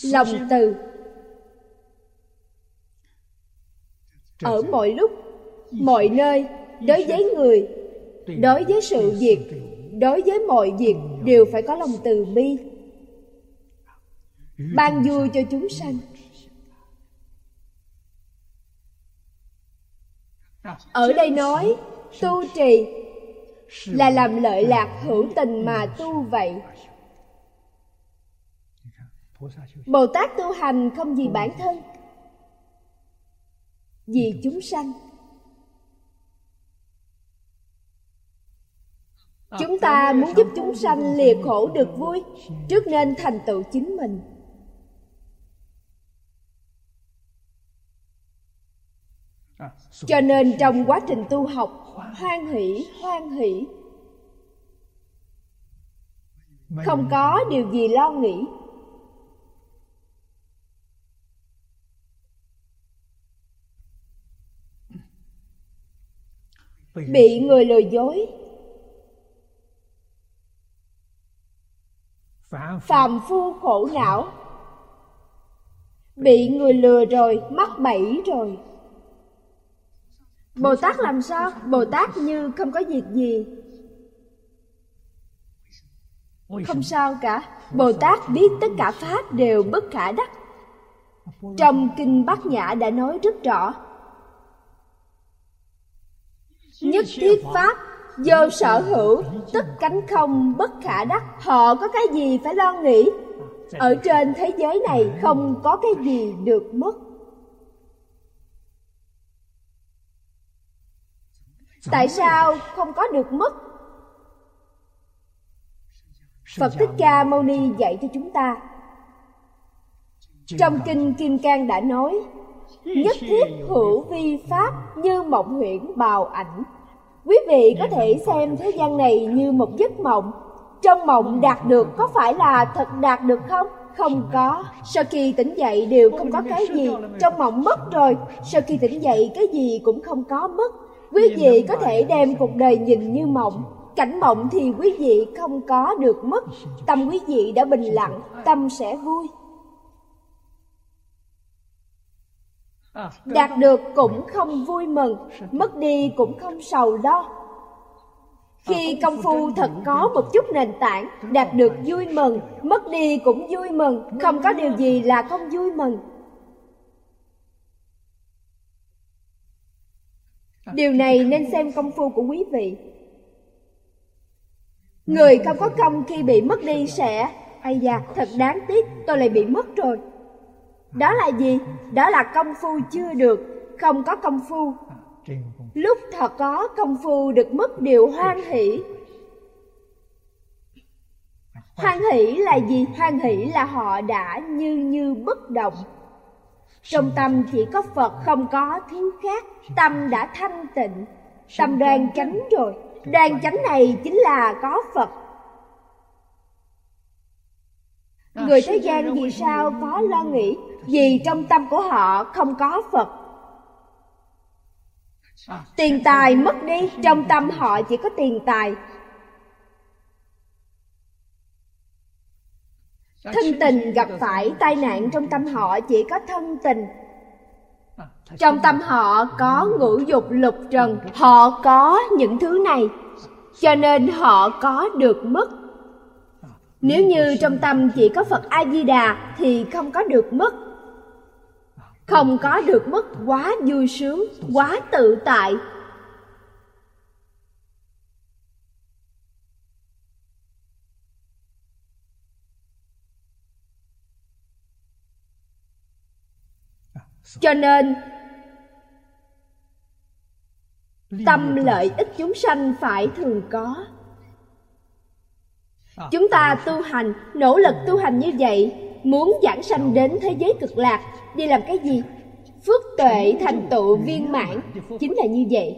Lòng từ ở mọi lúc, mọi nơi, đối với người, đối với sự việc, đối với mọi việc đều phải có lòng từ bi, ban vui cho chúng sanh. Ở đây nói tu trì là làm lợi lạc hữu tình mà tu vậy. Bồ Tát tu hành không vì bản thân, vì chúng sanh. Chúng ta muốn giúp chúng sanh lìa khổ được vui, trước nên thành tựu chính mình. Cho nên trong quá trình tu học, hoan hỷ, hoan hỷ, không có điều gì lo nghĩ. Bị người lừa dối, phàm phu khổ não, bị người lừa rồi, mắc bẫy rồi. Bồ Tát làm sao? Bồ Tát như không có việc gì, không sao cả. Bồ Tát biết tất cả pháp đều bất khả đắc. Trong Kinh Bát Nhã đã nói rất rõ: nhất thiết pháp vô sở hữu, tất cánh không bất khả đắc. Họ có cái gì phải lo nghĩ? Ở trên thế giới này không có cái gì được mất. Tại sao không có được mất? Phật Thích Ca Mâu Ni dạy cho chúng ta. Trong Kinh Kim Cang đã nói: nhất thiết hữu vi pháp như mộng huyễn bào ảnh. Quý vị có thể xem thế gian này như một giấc mộng. Trong mộng đạt được có phải là thật đạt được không? Không có. Sau khi tỉnh dậy đều không có cái gì. Trong mộng mất rồi, sau khi tỉnh dậy cái gì cũng không có mất. Quý vị có thể đem cuộc đời nhìn như mộng. Cảnh mộng thì quý vị không có được mất. Tâm quý vị đã bình lặng, tâm sẽ vui. Đạt được cũng không vui mừng, mất đi cũng không sầu lo. Khi công phu thật có một chút nền tảng, đạt được vui mừng, mất đi cũng vui mừng, không có điều gì là không vui mừng. Điều này nên xem công phu của quý vị. Người không có công khi bị mất đi sẽ: ây da, thật đáng tiếc, tôi lại bị mất rồi. Đó là gì? Đó là công phu chưa được, không có công phu. Lúc thật có công phu được mất đều hoan hỷ. Hoan hỷ là gì? Hoan hỷ là họ đã như bất động. Trong tâm chỉ có Phật, không có thứ khác. Tâm đã thanh tịnh, tâm đoan chánh rồi. Đoan chánh này chính là có Phật. Người thế gian vì sao có lo nghĩ? Vì trong tâm của họ không có Phật. Tiền tài mất đi, trong tâm họ chỉ có tiền tài. Thân tình gặp phải tai nạn, trong tâm họ chỉ có thân tình. Trong tâm họ có ngũ dục lục trần, họ có những thứ này, cho nên họ có được mất. Nếu như trong tâm chỉ có Phật A-di-đà thì không có được mất. Không có được mất quá vui sướng, quá tự tại. Cho nên tâm lợi ích chúng sanh phải thường có. Chúng ta tu hành, nỗ lực tu hành như vậy, muốn giảng sanh đến thế giới cực lạc, đi làm cái gì? Phước tuệ thành tựu viên mãn, chính là như vậy.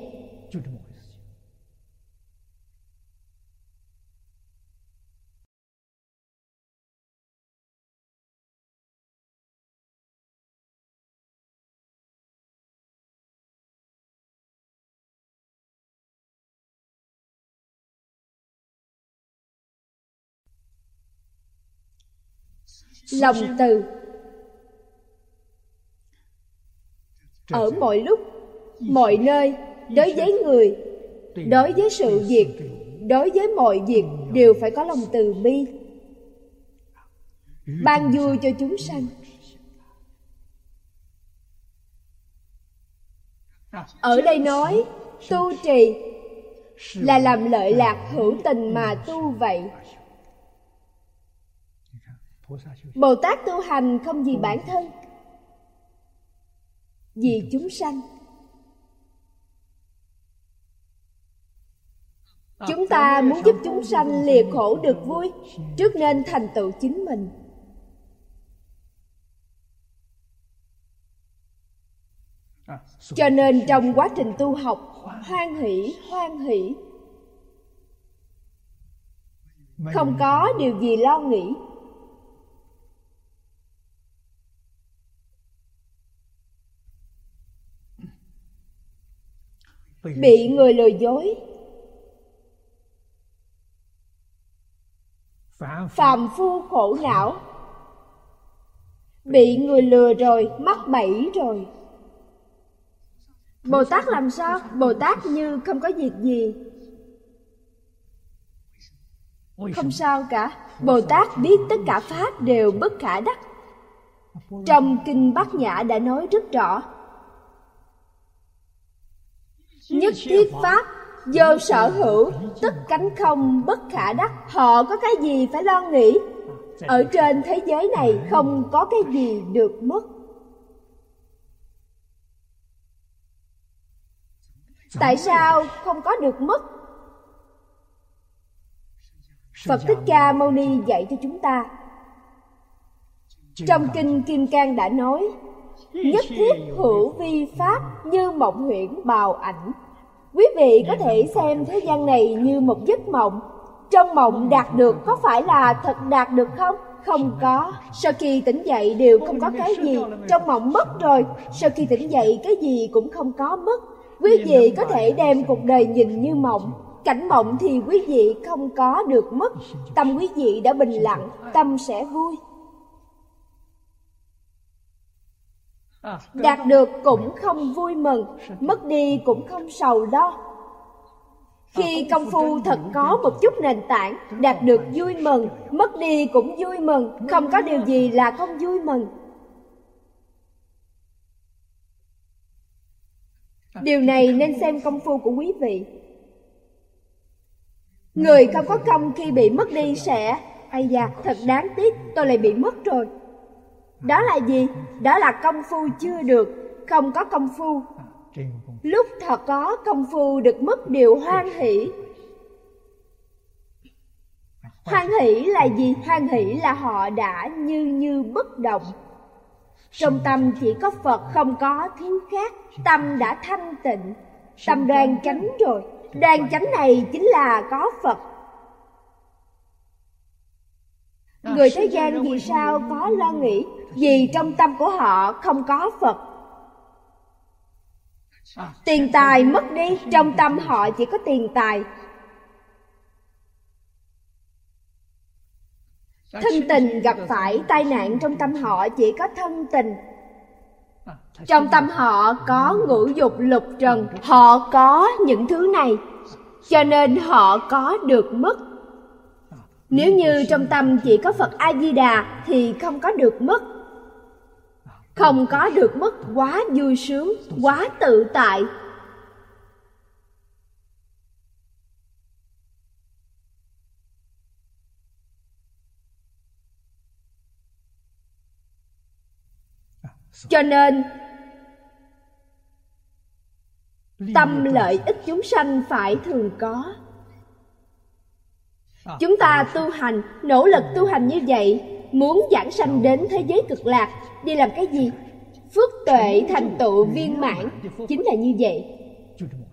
Lòng từ ở mọi lúc, mọi nơi, đối với người, đối với sự việc, đối với mọi việc đều phải có lòng từ bi, ban vui cho chúng sanh. Ở đây nói tu trì là làm lợi lạc hữu tình mà tu vậy. Bồ Tát tu hành không vì bản thân, vì chúng sanh. Chúng ta muốn giúp chúng sanh lìa khổ được vui, trước nên thành tựu chính mình. Cho nên trong quá trình tu học, hoan hỷ, hoan hỷ, không có điều gì lo nghĩ. Bị người lừa dối, phàm phu khổ não, bị người lừa rồi, mắc bẫy rồi. Bồ Tát làm sao? Bồ Tát như không có việc gì, không sao cả. Bồ Tát biết tất cả pháp đều bất khả đắc. Trong Kinh Bát Nhã đã nói rất rõ: nhất thiết pháp vô sở hữu, tất cánh không bất khả đắc. Họ có cái gì phải lo nghĩ? Ở trên thế giới này không có cái gì được mất. Tại sao không có được mất? Phật Thích Ca Mâu Ni dạy cho chúng ta. Trong Kinh Kim Cang đã nói: nhất thiết hữu vi pháp như mộng huyễn bào ảnh. Quý vị có thể xem thế gian này như một giấc mộng. Trong mộng đạt được có phải là thật đạt được không? Không có. Sau khi tỉnh dậy đều không có cái gì. Trong mộng mất rồi, sau khi tỉnh dậy cái gì cũng không có mất. Quý vị có thể đem cuộc đời nhìn như mộng. Cảnh mộng thì quý vị không có được mất. Tâm quý vị đã bình lặng, tâm sẽ vui. Đạt được cũng không vui mừng, mất đi cũng không sầu lo. Khi công phu thật có một chút nền tảng, đạt được vui mừng, mất đi cũng vui mừng, không có điều gì là không vui mừng. Điều này nên xem công phu của quý vị. Người không có công khi bị mất đi sẽ: ây da, thật đáng tiếc, tôi lại bị mất rồi. Đó là gì? Đó là công phu chưa được, không có công phu. Lúc thật có công phu được mất điều hoan hỷ. Hoan hỷ là gì? Hoan hỷ là họ đã như bất động. Trong tâm chỉ có Phật, không có thứ khác. Tâm đã thanh tịnh, tâm đoan chánh rồi. Đoan chánh này chính là có Phật. Người thế gian vì sao có lo nghĩ? Vì trong tâm của họ không có Phật. Tiền tài mất đi, trong tâm họ chỉ có tiền tài. Thân tình gặp phải tai nạn, trong tâm họ chỉ có thân tình. Trong tâm họ có ngũ dục lục trần, họ có những thứ này, cho nên họ có được mất. Nếu như trong tâm chỉ có Phật A-di-đà thì không có được mất. Không có được mất quá vui sướng, quá tự tại. Cho nên tâm lợi ích chúng sanh phải thường có. Chúng ta tu hành, nỗ lực tu hành như vậy, muốn giảng sanh đến thế giới cực lạc, đi làm cái gì? Phước tuệ thành tựu viên mãn, chính là như vậy.